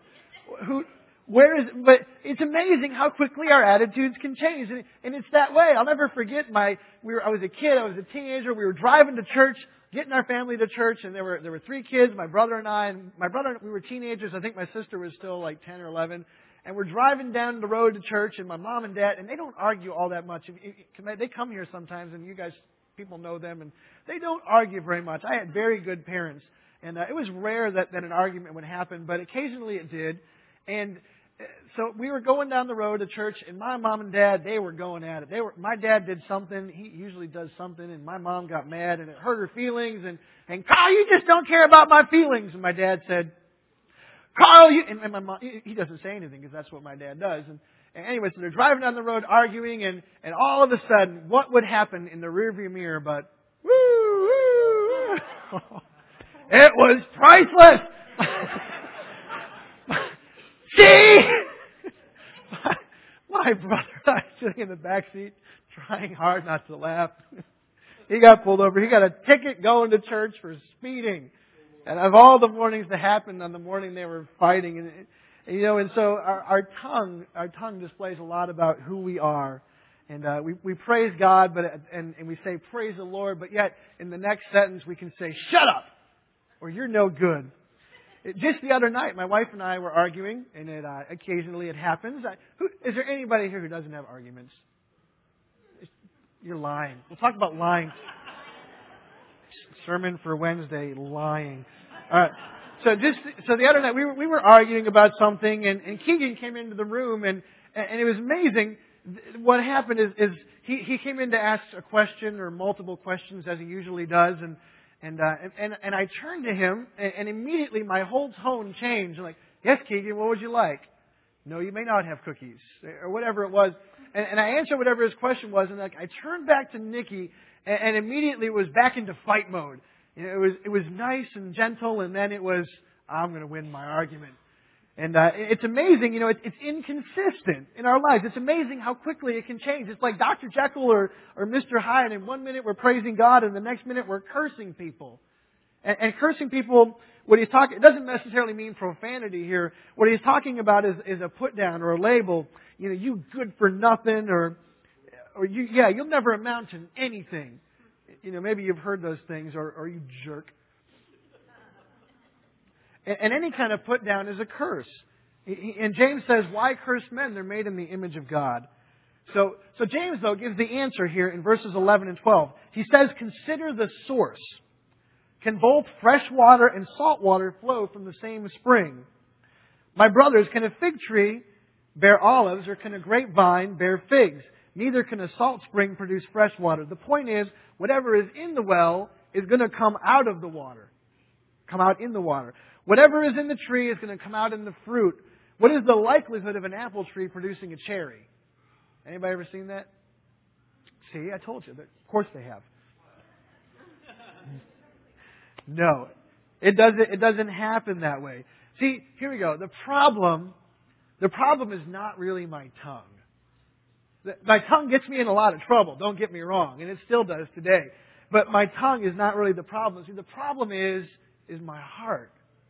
But it's amazing how quickly our attitudes can change. And it's that way. I'll never forget I was a kid, I was a teenager, we were driving to church, getting our family to church, and there were 3 kids, my brother and I, and we were teenagers, I think my sister was still like 10 or 11. And we're driving down the road to church, and my mom and dad, and they don't argue all that much. They come here sometimes, and you guys, people know them, and they don't argue very much. I had very good parents, and it was rare that an argument would happen, but occasionally it did. And so we were going down the road to church, and my mom and dad, they were going at it. My dad did something. He usually does something, and my mom got mad, and it hurt her feelings. And Carl, you just don't care about my feelings. And my dad said, Carl, and my mom, he doesn't say anything because that's what my dad does. And anyway, so they're driving down the road arguing, and all of a sudden, what would happen in the rearview mirror but, woo, woo. It was priceless. See? My brother, I was sitting in the back seat trying hard not to laugh. He got pulled over. He got a ticket going to church for speeding. And of all the mornings that happened on the morning they were fighting, and so our tongue displays a lot about who we are. And we praise God, and we say praise the Lord, but yet in the next sentence we can say shut up, or you're no good. Just the other night, my wife and I were arguing, and occasionally it happens. Is there anybody here who doesn't have arguments? You're lying. We'll talk about lying. Sermon for Wednesday, lying. All right. So the other night we were arguing about something, and Keegan came into the room, and it was amazing. What happened is he came in to ask a question or multiple questions as he usually does, and I turned to him, and immediately my whole tone changed. I'm like, yes, Keegan, what would you like? No, you may not have cookies, or whatever it was. And I answered whatever his question was, and I turned back to Nikki, and immediately it was back into fight mode. It was nice and gentle, and then it was, I'm going to win my argument. And it's amazing, it's inconsistent in our lives. It's amazing how quickly it can change. It's like Dr. Jekyll or Mr. Hyde, and one minute we're praising God, and the next minute we're cursing people. And cursing people, what he's talking, it doesn't necessarily mean profanity here. What he's talking about is a put down or a label. You good for nothing, or you'll never amount to anything. Maybe you've heard those things, or you jerk. And any kind of put down is a curse. And James says, why curse men? They're made in the image of God. So James, though, gives the answer here in verses 11 and 12. He says, consider the source. Can both fresh water and salt water flow from the same spring? My brothers, can a fig tree bear olives, or can a grapevine bear figs? Neither can a salt spring produce fresh water. The point is, whatever is in the well is going to come out of the water. Come out in the water. Whatever is in the tree is going to come out in the fruit. What is the likelihood of an apple tree producing a cherry? Anybody ever seen that? See, I told you. Of course they have. No. It doesn't happen that way. See, here we go. The problem is not really my tongue. My tongue gets me in a lot of trouble, don't get me wrong, and it still does today. But my tongue is not really the problem. See, the problem is my heart.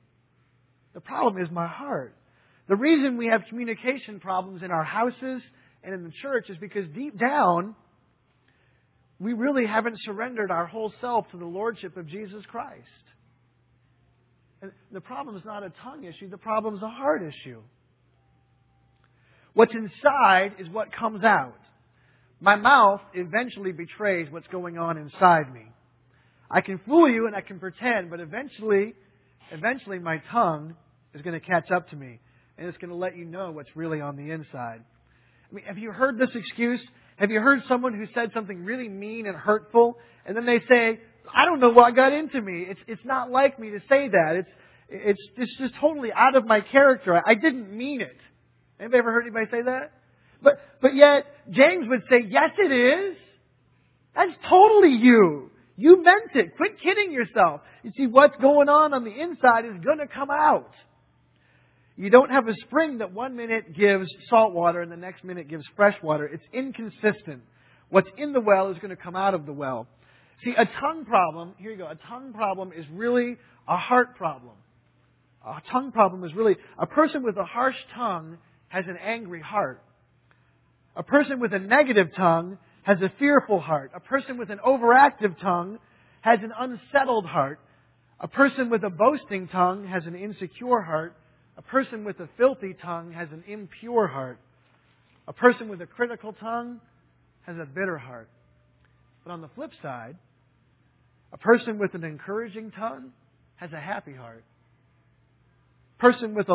The problem is my heart. The reason we have communication problems in our houses and in the church is because deep down, we really haven't surrendered our whole self to the Lordship of Jesus Christ. And the problem is not a tongue issue. The problem is a heart issue. What's inside is what comes out. My mouth eventually betrays what's going on inside me. I can fool you and I can pretend, but eventually my tongue is going to catch up to me. And it's going to let you know what's really on the inside. I mean, have you heard this excuse? Have you heard someone who said something really mean and hurtful, and then they say, I don't know what got into me. It's not like me to say that. It's just totally out of my character. I didn't mean it. Anybody ever heard anybody say that? But yet, James would say, yes, it is. That's totally you. You meant it. Quit kidding yourself. You see, what's going on the inside is going to come out. You don't have a spring that one minute gives salt water and the next minute gives fresh water. It's inconsistent. What's in the well is going to come out of the well. See, a tongue problem, here you go, a tongue problem is really a heart problem. A tongue problem is really, a person with a harsh tongue has an angry heart. A person with a negative tongue has a fearful heart. A person with an overactive tongue has an unsettled heart. A person with a boasting tongue has an insecure heart. A person with a filthy tongue has an impure heart. A person with a critical tongue has a bitter heart. But on the flip side, a person with an encouraging tongue has a happy heart. A person with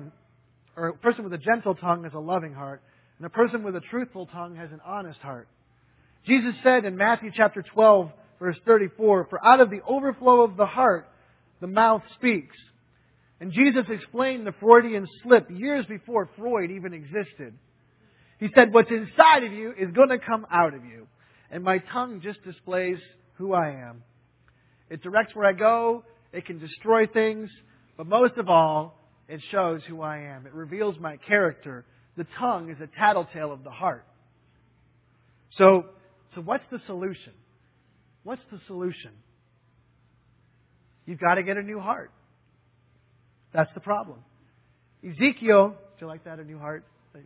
a gentle tongue has a loving heart. And a person with a truthful tongue has an honest heart. Jesus said in Matthew chapter 12, verse 34, for out of the overflow of the heart, the mouth speaks. And Jesus explained the Freudian slip years before Freud even existed. He said, what's inside of you is going to come out of you. And my tongue just displays who I am. It directs where I go. It can destroy things. But most of all, it shows who I am. It reveals my character. The tongue is a tattletale of the heart. So what's the solution? What's the solution? You've got to get a new heart. That's the problem. Ezekiel, do you like that, a new heart?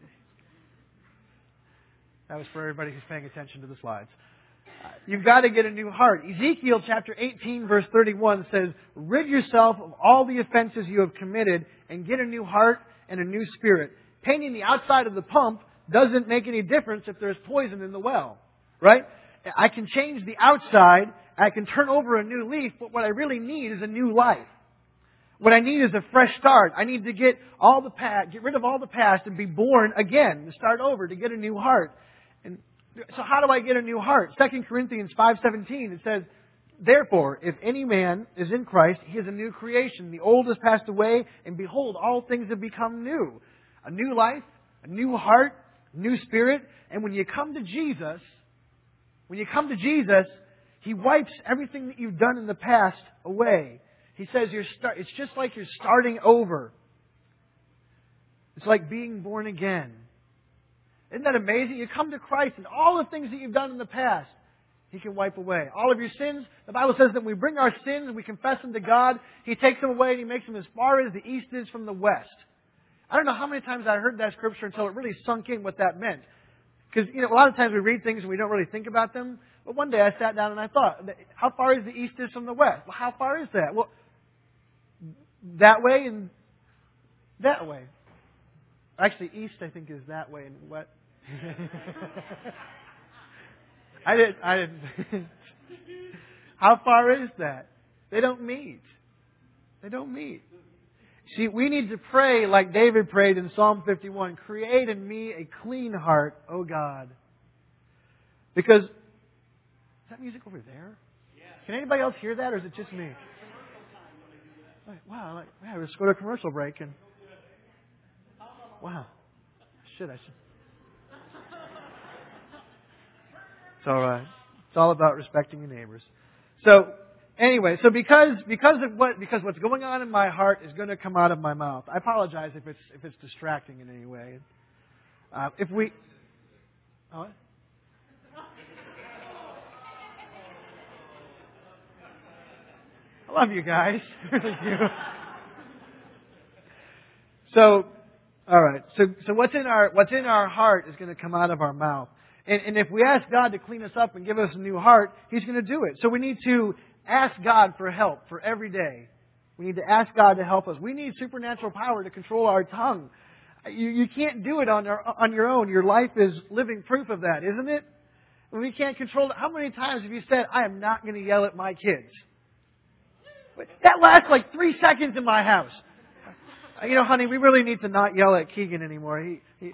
That was for everybody who's paying attention to the slides. You've got to get a new heart. Ezekiel chapter 18 verse 31 says, rid yourself of all the offenses you have committed and get a new heart and a new spirit. Painting the outside of the pump doesn't make any difference if there's poison in the well. Right? I can change the outside. I can turn over a new leaf. But what I really need is a new life. What I need is a fresh start. I need to get rid of all the past and be born again, to start over, to get a new heart. And so how do I get a new heart? 2 Corinthians 5:17, it says, therefore, if any man is in Christ, he is a new creation. The old has passed away, and behold, all things have become new. A new life, a new heart, a new spirit. And when you come to Jesus, He wipes everything that you've done in the past away. He says it's just like you're starting over. It's like being born again. Isn't that amazing? You come to Christ and all the things that you've done in the past, He can wipe away. All of your sins, the Bible says that when we bring our sins and we confess them to God, He takes them away and He makes them as far as the east is from the west. I don't know how many times I heard that scripture until it really sunk in what that meant. Because, a lot of times we read things and we don't really think about them. But one day I sat down and I thought, how far is the east is from the west? Well, how far is that? Well, that way and that way. Actually, east I think is that way and what? I didn't. How far is that? They don't meet. See, we need to pray like David prayed in Psalm 51. Create in me a clean heart, O God. Because, is that music over there? Can anybody else hear that, or is it just me? Wow, let's go to a commercial break and... Wow. I should. It's all right. It's all about respecting your neighbors. So, anyway, because what's going on in my heart is going to come out of my mouth. I apologize if it's distracting in any way. Oh, I love you guys. Really do. So, all right. So what's in our heart is going to come out of our mouth. And if we ask God to clean us up and give us a new heart, He's going to do it. So we need to ask God for help for every day. We need to ask God to help us. We need supernatural power to control our tongue. You can't do it on your own. Your life is living proof of that, isn't it? We can't control it. How many times have you said, I am not going to yell at my kids? That lasts like 3 seconds in my house. You know, honey, we really need to not yell at Keegan anymore. Keegan!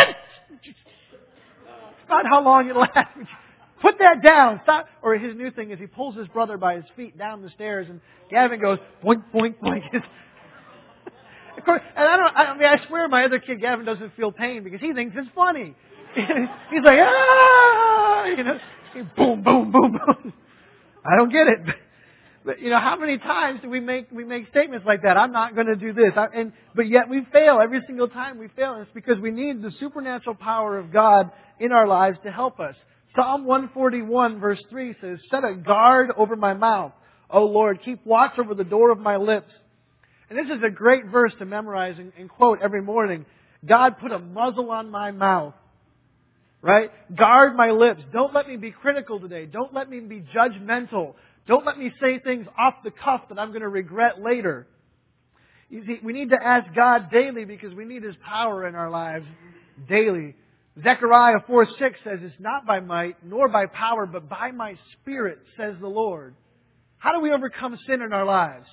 It's not how long it lasts. Put that down. Stop. Or his new thing is he pulls his brother by his feet down the stairs, and Gavin goes boink, boink, boink. Of course, and I swear my other kid Gavin doesn't feel pain because he thinks it's funny. He's like, ah, you know, boom, boom, boom, boom. I don't get it. But you know, how many times do we make statements like that? I'm not going to do this. But yet we fail. Every single time we fail. And it's because we need the supernatural power of God in our lives to help us. Psalm 141 verse 3 says, set a guard over my mouth. O Lord, keep watch over the door of my lips. And this is a great verse to memorize and quote every morning. God, put a muzzle on my mouth. Right? Guard my lips. Don't let me be critical today. Don't let me be judgmental. Don't let me say things off the cuff that I'm going to regret later. You see, we need to ask God daily because we need His power in our lives daily. Zechariah 4:6 says, it's not by might nor by power, but by my Spirit, says the Lord. How do we overcome sin in our lives?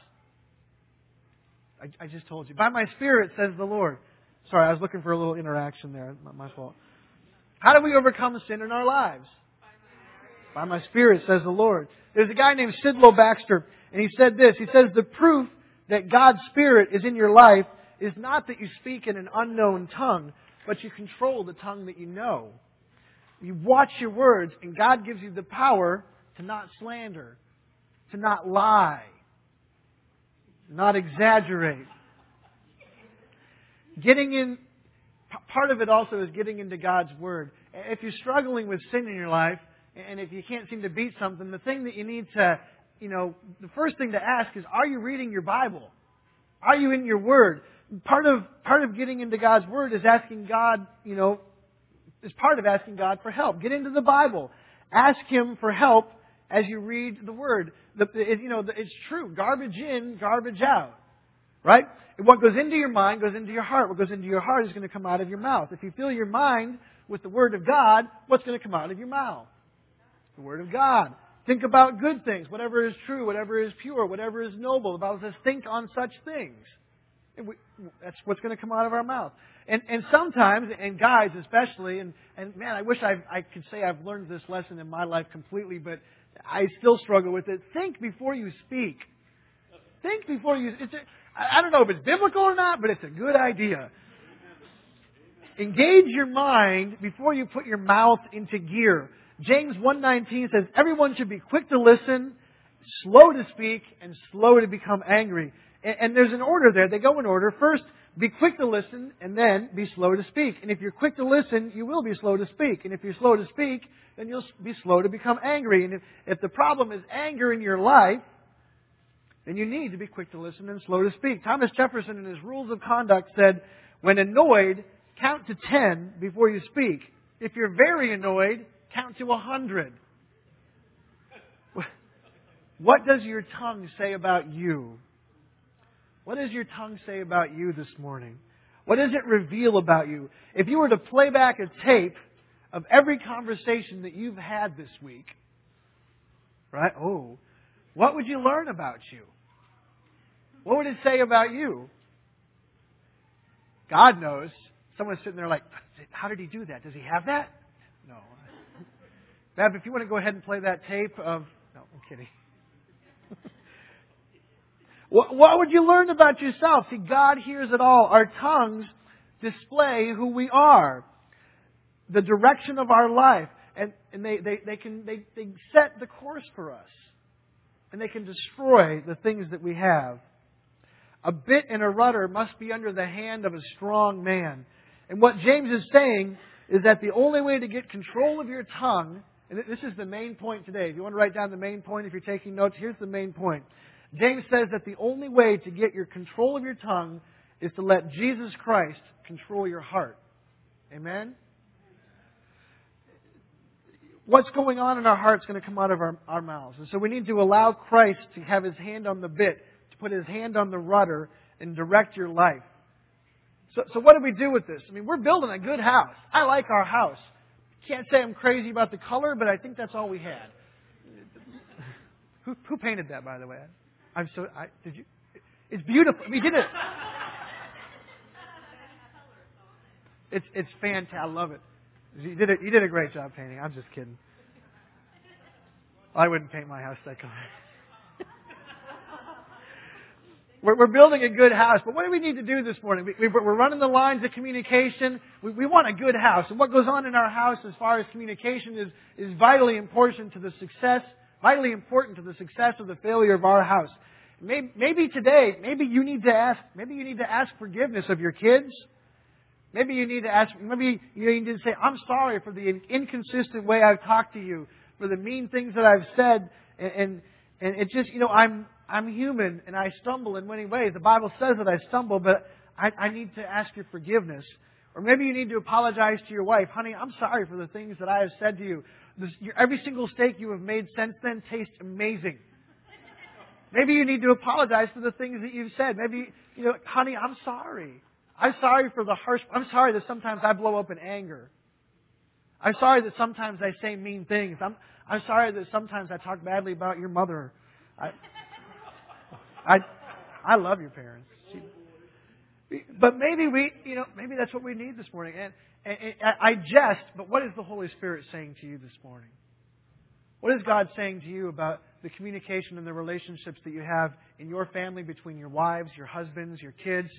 I just told you. By my Spirit, says the Lord. Sorry, I was looking for a little interaction there. My fault. How do we overcome sin in our lives? By my Spirit, says the Lord. There's a guy named Sidlow Baxter, and he said this. He says, the proof that God's Spirit is in your life is not that you speak in an unknown tongue, but you control the tongue that you know. You watch your words, and God gives you the power to not slander, to not lie, not exaggerate. Part of it also is getting into God's Word. If you're struggling with sin in your life, and if you can't seem to beat something, the thing that you need to, the first thing to ask is, are you reading your Bible? Are you in your Word? Part of getting into God's Word is asking God, is part of asking God for help. Get into the Bible. Ask Him for help as you read the Word. It's true. Garbage in, garbage out. Right? What goes into your mind goes into your heart. What goes into your heart is going to come out of your mouth. If you fill your mind with the Word of God, what's going to come out of your mouth? The Word of God. Think about good things. Whatever is true, whatever is pure, whatever is noble. The Bible says, think on such things. That's what's going to come out of our mouth. And sometimes, and guys especially, and man, I wish I could say I've learned this lesson in my life completely, but I still struggle with it. Think before you speak. Think before you... I don't know if it's biblical or not, but it's a good idea. Engage your mind before you put your mouth into gear. James 1:19 says, everyone should be quick to listen, slow to speak, and slow to become angry. And there's an order there. They go in order. First, be quick to listen, and then be slow to speak. And if you're quick to listen, you will be slow to speak. And if you're slow to speak, then you'll be slow to become angry. And if the problem is anger in your life, then you need to be quick to listen and slow to speak. Thomas Jefferson, in his Rules of Conduct, said, when annoyed, count to 10 before you speak. If you're very annoyed, count to 100. What does your tongue say about you? What does your tongue say about you this morning? What does it reveal about you? If you were to play back a tape of every conversation that you've had this week, right? What would you learn about you? What would it say about you? God knows. Someone's sitting there like, how did he do that? Does he have that? No. Bab, if you want to go ahead and play that tape of... No, I'm kidding. What would you learn about yourself? See, God hears it all. Our tongues display who we are, the direction of our life, and they set the course for us, and they can destroy the things that we have. A bit and a rudder must be under the hand of a strong man. And what James is saying is that the only way to get control of your tongue, and this is the main point today. If you want to write down the main point, if you're taking notes, here's the main point. James says that the only way to get your control of your tongue is to let Jesus Christ control your heart. Amen? What's going on in our heart is going to come out of our mouths. And so we need to allow Christ to have His hand on the bit, to put His hand on the rudder and direct your life. So what do we do with this? I mean, we're building a good house. I like our house. Can't say I'm crazy about the color, but I think that's all we had. Who painted that, by the way? Did you? It's beautiful. I mean, you did it. It's fantastic. I love it. You did a great job painting. I'm just kidding. I wouldn't paint my house that color. We're building a good house, but what do we need to do this morning? We're running the lines of communication. We want a good house. And what goes on in our house as far as communication is vitally important to the success or the failure of our house. Maybe today, maybe you need to ask forgiveness of your kids. Maybe you need to say, I'm sorry for the inconsistent way I've talked to you, for the mean things that I've said, and it just, I'm human and I stumble in many ways. The Bible says that I stumble, but I need to ask your forgiveness. Or maybe you need to apologize to your wife. Honey, I'm sorry for the things that I have said to you. Every single steak you have made since then tastes amazing. Maybe you need to apologize for the things that you've said. Maybe, honey, I'm sorry. I'm sorry that sometimes I blow up in anger. I'm sorry that sometimes I say mean things. I'm sorry that sometimes I talk badly about your mother. I love your parents. But maybe that's what we need this morning. And I jest, but what is the Holy Spirit saying to you this morning? What is God saying to you about the communication and the relationships that you have in your family, between your wives, your husbands, your kids?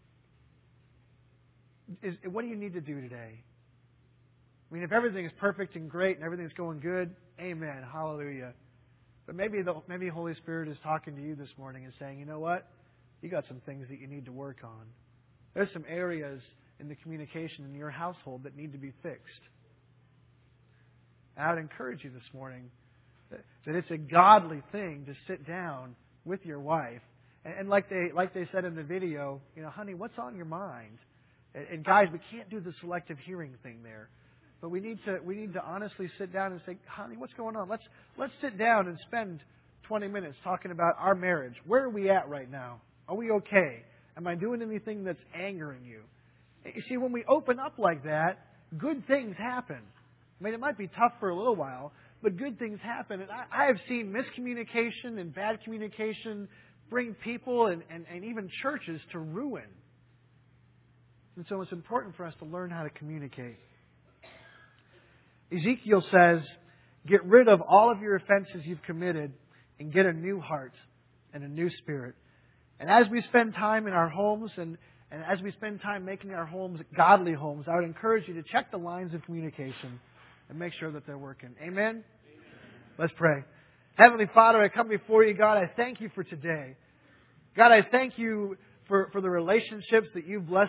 What do you need to do today? I mean, if everything is perfect and great and everything's going good, amen, hallelujah. But maybe Holy Spirit is talking to you this morning and saying, you know what? You got some things that you need to work on. There's some areas in the communication in your household that need to be fixed. And I would encourage you this morning that it's a godly thing to sit down with your wife. And like they said in the video, honey, what's on your mind? And guys, we can't do the selective hearing thing there. But we need to honestly sit down and say, honey, what's going on? Let's sit down and spend 20 minutes talking about our marriage. Where are we at right now? Are we okay? Am I doing anything that's angering you? You see, when we open up like that, good things happen. I mean, it might be tough for a little while, but good things happen. And I have seen miscommunication and bad communication bring people and even churches to ruin. And so it's important for us to learn how to communicate. Ezekiel says, get rid of all of your offenses you've committed and get a new heart and a new spirit. And as we spend time in our homes and as we spend time making our homes godly homes, I would encourage you to check the lines of communication and make sure that they're working. Amen? Amen. Let's pray. Heavenly Father, I come before you, God. I thank you for today. God, I thank you for the relationships that you've blessed